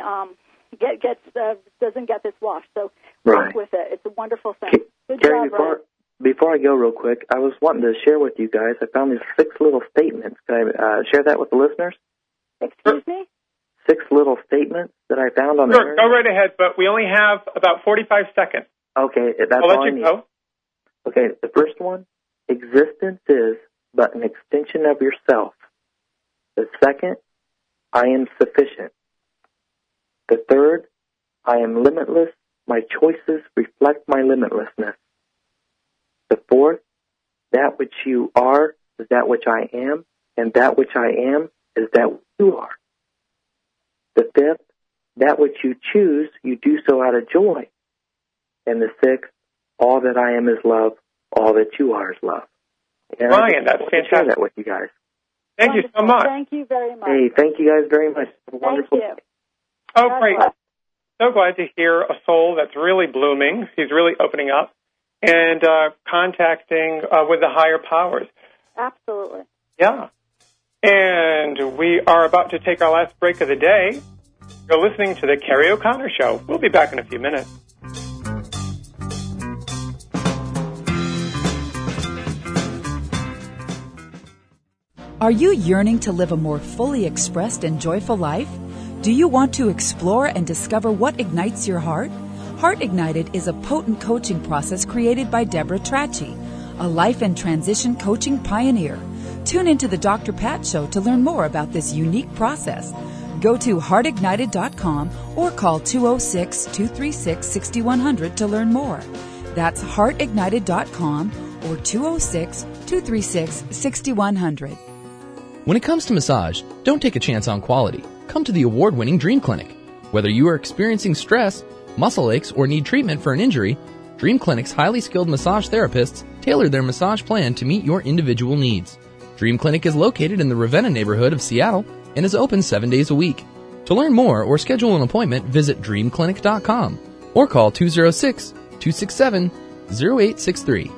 doesn't get this wash. So work with it. It's a wonderful thing. Good Carrie, job, Ryan. Before I go real quick, I was wanting to share with you guys, I found these 6 little statements. Can I share that with the listeners? Excuse me? 6 little statements that I found on the internet. Go right ahead, but we only have about 45 seconds. Okay, that's I'll all let I you need. go. Okay, the first one, existence is but an extension of yourself. The second, I am sufficient. The third, I am limitless. My choices reflect my limitlessness. The fourth, that which you are is that which I am, and that which I am is that which you are. The fifth, that which you choose, you do so out of joy. And the sixth, all that I am is love, all that you are is love. And Ryan, that's fantastic. Share that with you guys. Thank you so much. Thank you very much. Hey, thank you guys very much. Have a wonderful day. Oh, great. So glad to hear a soul that's really blooming. He's really opening up and contacting with the higher powers. Absolutely. Yeah. And we are about to take our last break of the day. You're listening to the Carrie O'Connor Show. We'll be back in a few minutes. Are you yearning to live a more fully expressed and joyful life? Do you want to explore and discover what ignites your heart? Heart Ignited is a potent coaching process created by Deborah Trachy, a life and transition coaching pioneer. Tune into the Dr. Pat Show to learn more about this unique process. Go to heartignited.com or call 206-236-6100 to learn more. That's heartignited.com or 206-236-6100. When it comes to massage, don't take a chance on quality. Come to the award-winning Dream Clinic. Whether you are experiencing stress, muscle aches, or need treatment for an injury, Dream Clinic's highly skilled massage therapists tailor their massage plan to meet your individual needs. Dream Clinic is located in the Ravenna neighborhood of Seattle and is open 7 days a week. To learn more or schedule an appointment, visit dreamclinic.com or call 206-267-0863.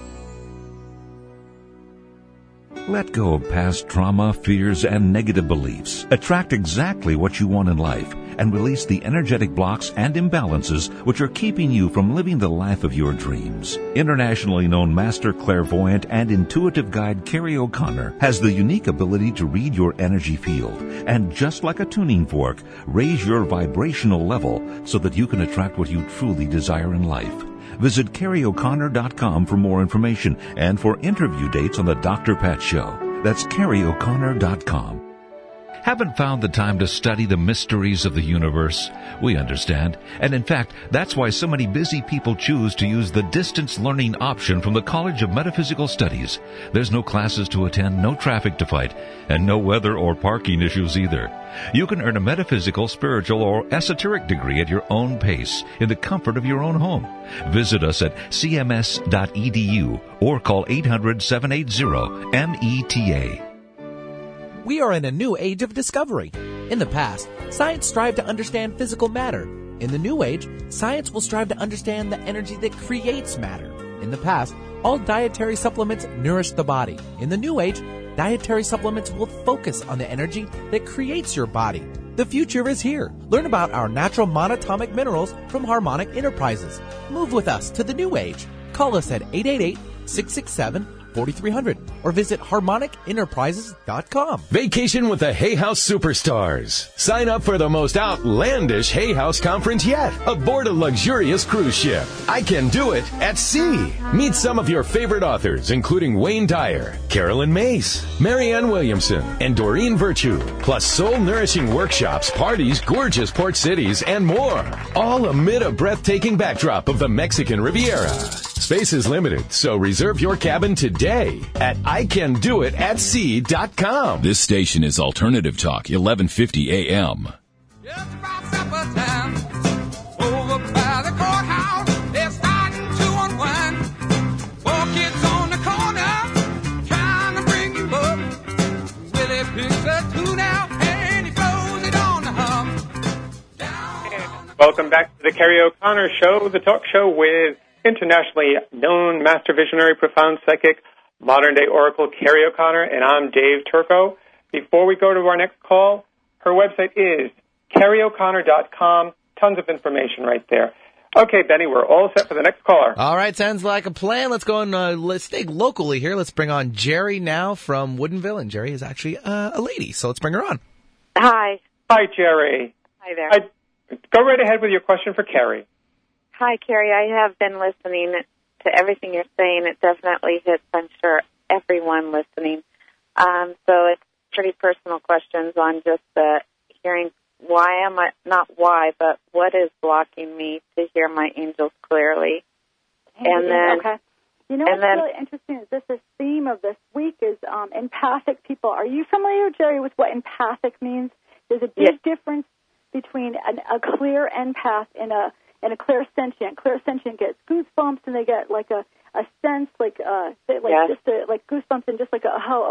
Let go of past trauma, fears, and negative beliefs. Attract exactly what you want in life and release the energetic blocks and imbalances which are keeping you from living the life of your dreams. Internationally known master clairvoyant and intuitive guide Carrie O'Connor has the unique ability to read your energy field and, just like a tuning fork, raise your vibrational level so that you can attract what you truly desire in life. Visit CarrieO'Connor.com for more information and for interview dates on The Dr. Pat Show. That's CarrieO'Connor.com. Haven't found the time to study the mysteries of the universe? We understand. And in fact, that's why so many busy people choose to use the distance learning option from the College of Metaphysical Studies. There's no classes to attend, no traffic to fight, and no weather or parking issues either. You can earn a metaphysical, spiritual, or esoteric degree at your own pace in the comfort of your own home. Visit us at cms.edu or call 800-780-META. We are in a new age of discovery. In the past, science strived to understand physical matter. In the new age, science will strive to understand the energy that creates matter. In the past, all dietary supplements nourish the body. In the new age, dietary supplements will focus on the energy that creates your body. The future is here. Learn about our natural monatomic minerals from Harmonic Enterprises. Move with us to the new age. Call us at 888-667-4444 4300 or visit harmonicenterprises.com. Vacation with the Hay House Superstars. Sign up for the most outlandish Hay House conference yet aboard a luxurious cruise ship. I Can Do It at Sea. Meet some of your favorite authors, including Wayne Dyer, Carolyn Mace, Marianne Williamson, and Doreen Virtue, plus soul-nourishing workshops, parties, gorgeous port cities, and more. All amid a breathtaking backdrop of the Mexican Riviera. Space is limited, so reserve your cabin today at ICanDoItAtSea.com. This station is Alternative Talk, 1150 AM. Welcome back to the Kerry O'Connor Show, the talk show with internationally known master visionary, profound psychic, modern-day oracle Kerry O'Connor, and I'm Dave Turco. Before we go to our next call, her website is kerryo'connor.com. Tons of information right there. Okay, Benny, we're all set for the next caller. All right, sounds like a plan. Let's go and let's stay locally here. Let's bring on Jerry now from Woodinville, and Jerry is actually a lady, so let's bring her on. Hi. Hi, Jerry. Hi there. Go right ahead with your question for Kerry. Hi, Kerry. I have been listening to everything you're saying. It definitely hits, I'm sure, everyone listening. So it's pretty personal questions on just hearing why am I, not why, but what is blocking me to hear my angels clearly. And then, okay. You know what's really interesting is this theme of this week is empathic people. Are you familiar, Jerry, with what empathic means? There's a big difference between a clear empath and a clairsentient. Clairsentient gets goosebumps and they get like a sense, like goosebumps and just like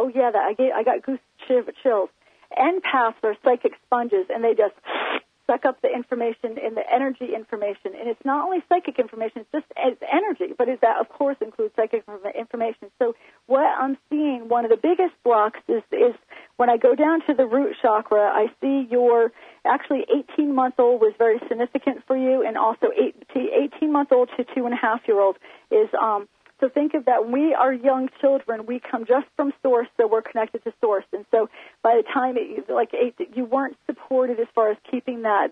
I got goose chills. Empaths are psychic sponges and they just suck up the information and the energy information. And it's not only psychic information, it's energy, but that, of course, includes psychic information. So what I'm seeing, one of the biggest blocks is when I go down to the root chakra, I see your actually 18-month-old was very significant for you, and also 18-month-old to 2.5-year-old is so think of that. When we are young children, we come just from source, so we're connected to source. And so by the time you weren't supported as far as keeping that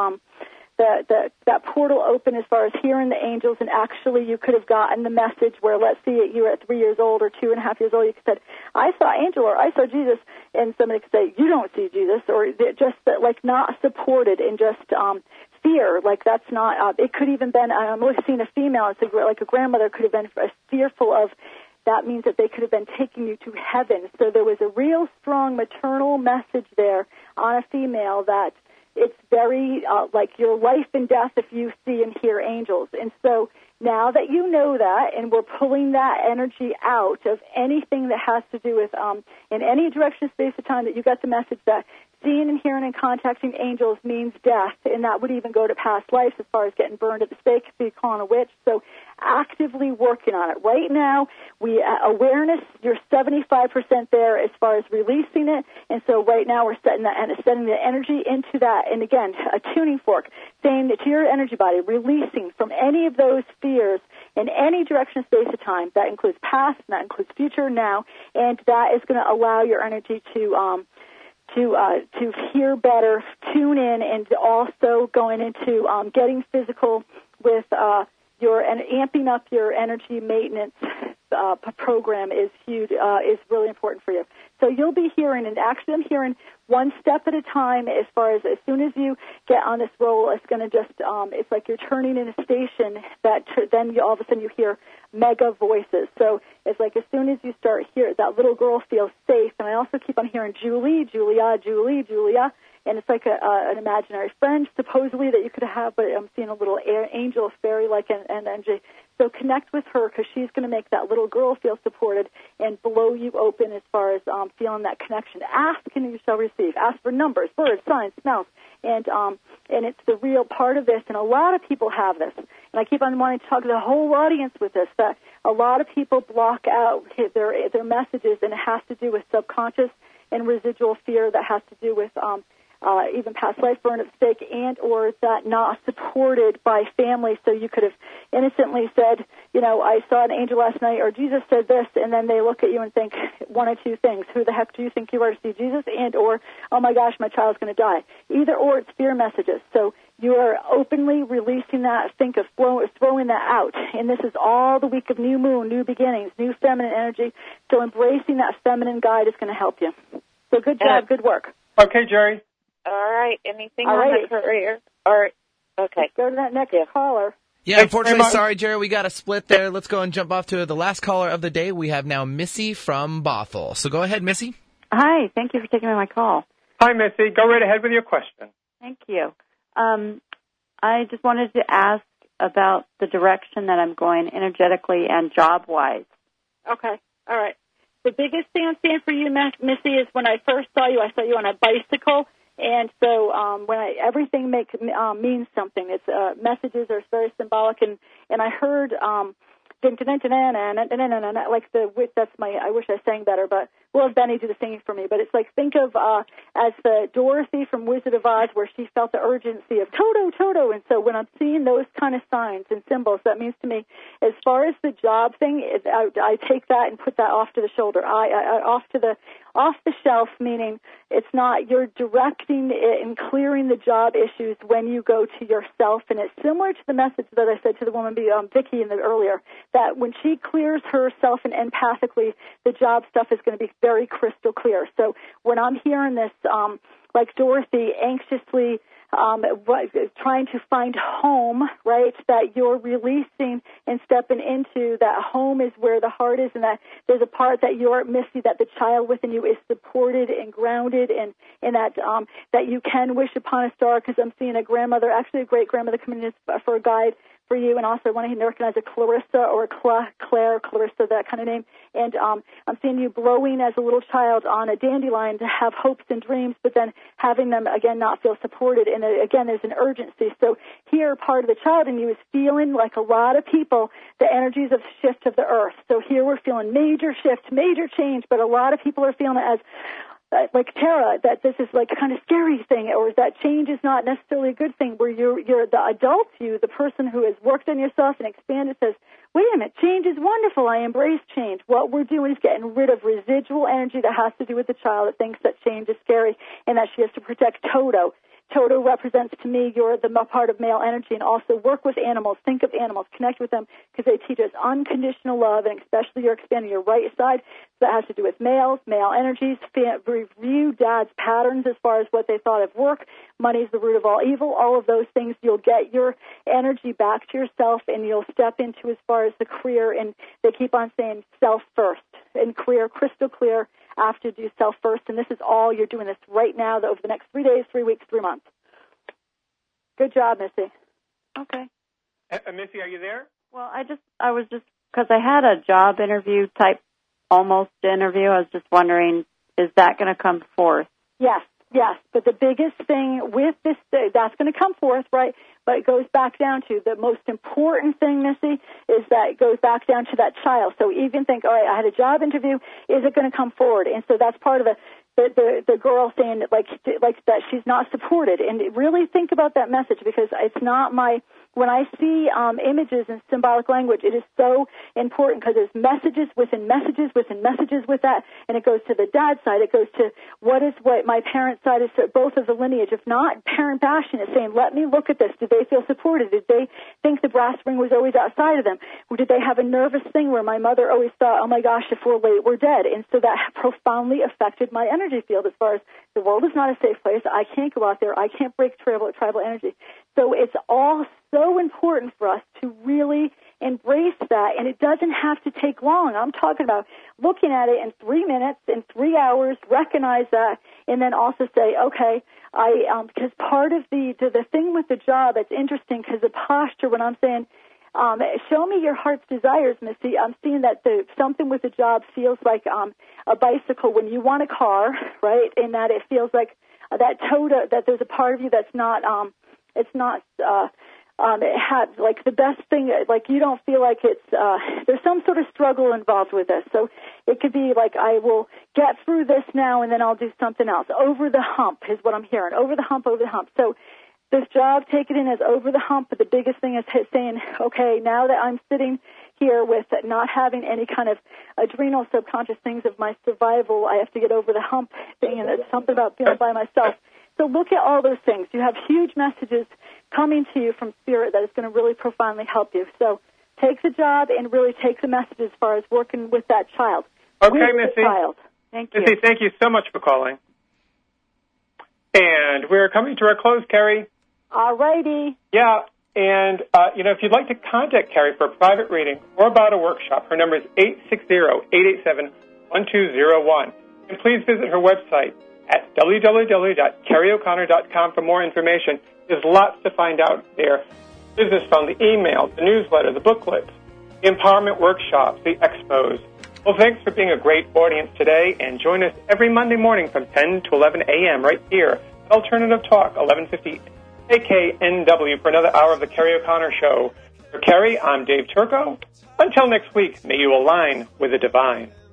portal open as far as hearing the angels, and actually you could have gotten the message where, let's see, you were at 3 years old or 2.5 years old, you could have said, I saw angel or I saw Jesus, and somebody could say, you don't see Jesus, or just not supported in just fear, that's not, it could even been, I'm seeing a female, it's like a grandmother could have been fearful of, that means that they could have been taking you to heaven. So there was a real strong maternal message there on a female that it's very like your life and death if you see and hear angels. And so now that you know that, and we're pulling that energy out of anything that has to do with in any direction, space, or time, that you got the message that seeing and hearing and contacting angels means death, and that would even go to past lives as far as getting burned at the stake if you call on a witch. So actively working on it. Right now, awareness, you're 75% there as far as releasing it, and so right now we're setting the energy into that, and again, a tuning fork, saying that to your energy body, releasing from any of those fears in any direction, space, or time. That includes past, and that includes future, now, and that is going to allow your energy to hear better, tune in, and also going into getting physical with and amping up your energy maintenance program is huge, is really important for you. So you'll be hearing, and actually I'm hearing one step at a time as far as soon as you get on this roll, it's going to just, it's like you're turning in a station that then all of a sudden you hear mega voices. So it's like as soon as you start hearing, that little girl feels safe. And I also keep on hearing Julia, and it's like an imaginary friend, supposedly, that you could have, but I'm seeing a little angel, fairy-like energy. So connect with her, because she's going to make that little girl feel supported and blow you open as far as feeling that connection. Ask and you shall receive. Ask for numbers, words, signs, smells, and it's the real part of this. And a lot of people have this. And I keep on wanting to talk to the whole audience with this, that a lot of people block out their messages, and it has to do with subconscious and residual fear that has to do with even past life burn at stake, and or that not supported by family. So you could have innocently said, I saw an angel last night, or Jesus said this, and then they look at you and think one or two things. Who the heck do you think you are to see Jesus? And or, oh my gosh, my child's going to die. Either or, it's fear messages. So you are openly releasing that. Think of throwing that out. And this is all the week of new moon, new beginnings, new feminine energy. So embracing that feminine guide is going to help you. So good job, good work. Okay, Jerry. All right. Anything All on right. the career? Or okay. Let's go to that next caller. Yeah, unfortunately, sorry, Jerry, we got a split there. Let's go and jump off to the last caller of the day. We have now Missy from Bothell. So go ahead, Missy. Hi, thank you for taking my call. Hi, Missy. Go right ahead with your question. Thank you. I just wanted to ask about the direction that I'm going energetically and job-wise. Okay. All right. The biggest thing I'm seeing for you, Missy, is when I first saw you on a bicycle. And so everything means something. It's messages are very symbolic. And I heard like that's I wish I sang better, but we'll have Benny do the singing for me. But it's like, think of as the Dorothy from Wizard of Oz, where she felt the urgency of Toto, Toto. And so when I'm seeing those kind of signs and symbols, that means to me, as far as the job thing, I take that and put that off to the shoulder, off the shelf, meaning it's not, you're directing it and clearing the job issues when you go to yourself. And it's similar to the message that I said to the woman, Vicky, earlier, that when she clears herself and empathically, the job stuff is going to be very crystal clear. So when I'm hearing this, like Dorothy, anxiously trying to find home, right, that you're releasing and stepping into, that home is where the heart is, and that there's a part that you're missing, that the child within you is supported and grounded, and that you can wish upon a star, because I'm seeing a grandmother, actually a great-grandmother, coming in for a guide for you, and also I want to recognize a Clarissa or a Claire, Clarissa, that kind of name. And I'm seeing you blowing as a little child on a dandelion to have hopes and dreams, but then having them, again, not feel supported. And again, there's an urgency. So here, part of the child in you is feeling, like a lot of people, the energies of shift of the earth. So here we're feeling major shift, major change, but a lot of people are feeling it as, like Tara, that this is like a kind of scary thing, or that change is not necessarily a good thing, where you're the adult, the person who has worked on yourself and expanded, says, wait a minute, change is wonderful, I embrace change. What we're doing is getting rid of residual energy that has to do with the child that thinks that change is scary and that she has to protect Toto. Toto represents to me you're the part of male energy, and also work with animals, think of animals, connect with them, because they teach us unconditional love, and especially you're expanding your right side. So that has to do with male energies, review dad's patterns as far as what they thought of work, money is the root of all evil, all of those things. You'll get your energy back to yourself, and you'll step into as far as the career, and they keep on saying self first, and career crystal clear, after do self first, and this is all you're doing this right now, over the next 3 days, 3 weeks, 3 months. Good job, Missy. Okay. Missy, are you there? Well, I was just, because I had a job interview type, almost interview, I was just wondering, is that going to come forth? Yes, but the biggest thing with this, that's going to come forth, right? But it goes back down to the most important thing, Missy, is that it goes back down to that child. So even think, all right, I had a job interview, is it going to come forward? And so that's part of the girl saying like that she's not supported. And really think about that message, because it's not when I see images and symbolic language, it is so important, because there's messages within messages within messages with that, and it goes to the dad side, it goes to what my parent side is, to both of the lineage. If not, parent passion is saying, let me look at this. Did they feel supported? Did they think the brass ring was always outside of them? Or did they have a nervous thing where my mother always thought, oh my gosh, if we're late, we're dead? And so that profoundly affected my energy field, as far as the world is not a safe place. I can't go out there. I can't break tribal energy. So it's all so important for us to really embrace that, and it doesn't have to take long. I'm talking about looking at it in 3 minutes, in 3 hours, recognize that, and then also say, okay, because part of the thing with the job, it's interesting, because the posture, when I'm saying, show me your heart's desires, Missy, I'm seeing that something with the job feels like a bicycle when you want a car, right, and that it feels like that Toda, that there's a part of you that's not, it's not it had like the best thing, like you don't feel like it's, there's some sort of struggle involved with this. So it could be like, I will get through this now and then I'll do something else. Over the hump is what I'm hearing. Over the hump, over the hump. So this job, take it in as over the hump, but the biggest thing is saying, okay, now that I'm sitting here with not having any kind of adrenal subconscious things of my survival, I have to get over the hump thing, and it's something about being by myself. So look at all those things. You have huge messages coming to you from Spirit that is going to really profoundly help you. So take the job and really take the message as far as working with that child. Okay, Missy. Thank you. Missy, thank you so much for calling. And we're coming to our close, Carrie. All righty. Yeah, and, if you'd like to contact Carrie for a private reading or about a workshop, her number is 860-887-1201. And please visit her website at www.carrieoconnor.com for more information. There's lots to find out there. Business phone, the email, the newsletter, the booklets, the empowerment workshops, the expos. Well, thanks for being a great audience today, and join us every Monday morning from 10 to 11 a.m. right here at Alternative Talk, 1150 KKNW, for another hour of the Carrie O'Connor Show. For Carrie, I'm Dave Turco. Until next week, may you align with the divine.